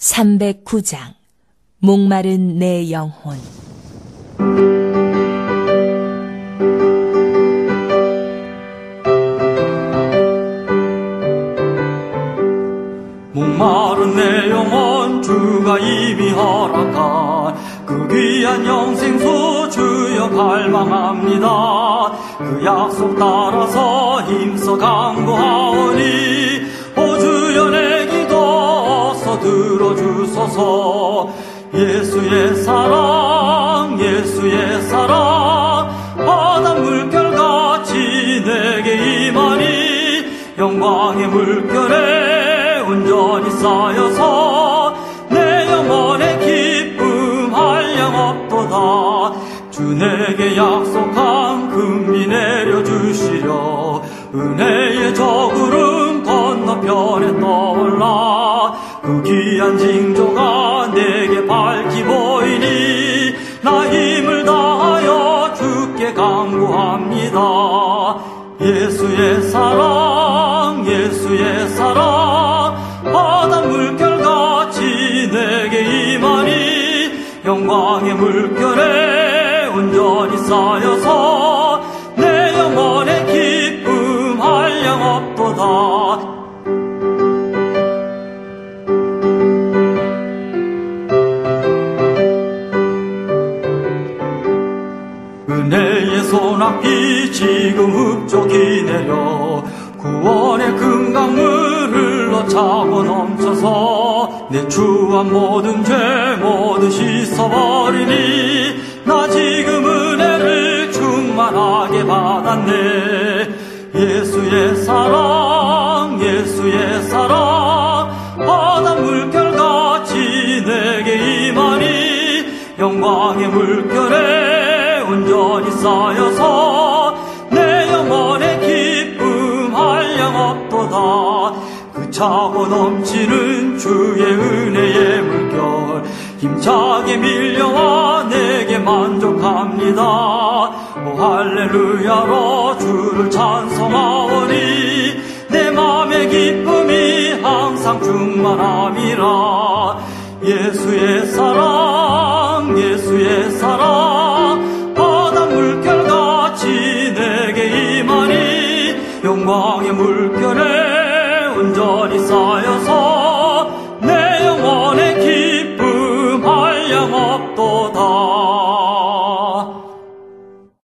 309장 목마른 내 영혼. 목마른 내 영혼 주가 이미 허락한 그 귀한 영생수 주여 갈망합니다. 그 약속 따라서 힘써 간구하오니 오 주여 내 기도 어서 들어주소서. 예수의 사랑 예수의 사랑 바다 물결같이 내게 임하니 영광의 물결에 온전히 쌓여서 내 영혼의 기쁨 한량없도다. 주 내게 약속한 금리 내려주시려 은혜의 저 구름 건너편에 떠올라 그 귀한 징조가 내게 밝히 보이니 나 힘을 다하여 주께 간구합니다. 예수의 사랑 예수의 사랑 바다 물결같이 내게 임하니 영광의 물결에 온전히 쌓여서 내 영혼의 기쁨 한량없도다. 은혜의 소낙비 지금 흡족히 내려 구원의 금강물 흘러차고 넘쳐서 내 추한 모든 죄 모두 씻어버리니 나 지금 은혜를 충만하게 받았네. 예수의 사랑 예수의 사랑 바다 물결같이 내게 임하니 영광의 물결에 온전히 쌓여서 내 영혼의 기쁨 한량없도다. 그 차고 넘치는 주의 은혜의 물결 힘차게 밀려와 내게 만족합니다. 오 할렐루야로 주를 찬송하오니 내 맘의 기쁨이 항상 충만함이라. 예수의 사랑 예수의 사랑 바다 물결같이 내게 임하니 영광의 물결에